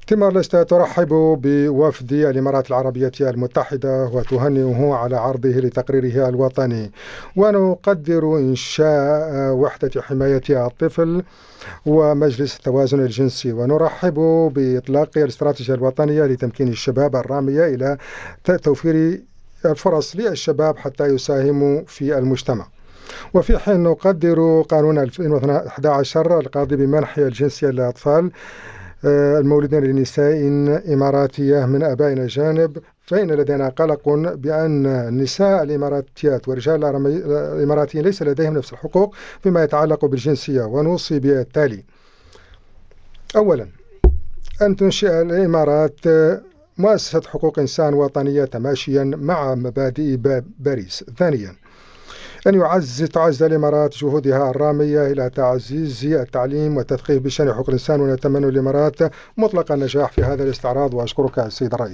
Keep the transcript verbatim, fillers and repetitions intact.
تيمور ليستي ترحب بوفد الإمارات العربية المتحدة وتهنئه على عرضه لتقريره الوطني، ونقدر إنشاء وحدة حماية الطفل ومجلس التوازن الجنسي، ونرحب بإطلاق الاستراتيجية الوطنية لتمكين الشباب الرامية إلى توفير الفرص للشباب حتى يساهموا في المجتمع. وفي حين نقدر قانون ألفين وأحد عشر القاضي بمنح الجنسية للأطفال المولودين لنساء إماراتية من أباء أجانب، فإن لدينا قلق بأن النساء الإماراتيات ورجال الإماراتيين ليس لديهم نفس الحقوق فيما يتعلق بالجنسية، ونوصي بالتالي: أولا، أن تنشئ الإمارات مؤسسة حقوق إنسان وطنية تماشيا مع مبادئ باريس. ثانيا، أن يعزز تعزز الإمارات جهودها الرامية إلى تعزيز التعليم والتثقيف بشأن حقوق الإنسان، ونتمنى الإمارات مطلق النجاح في هذا الاستعراض. وأشكرك السيد الرئيس.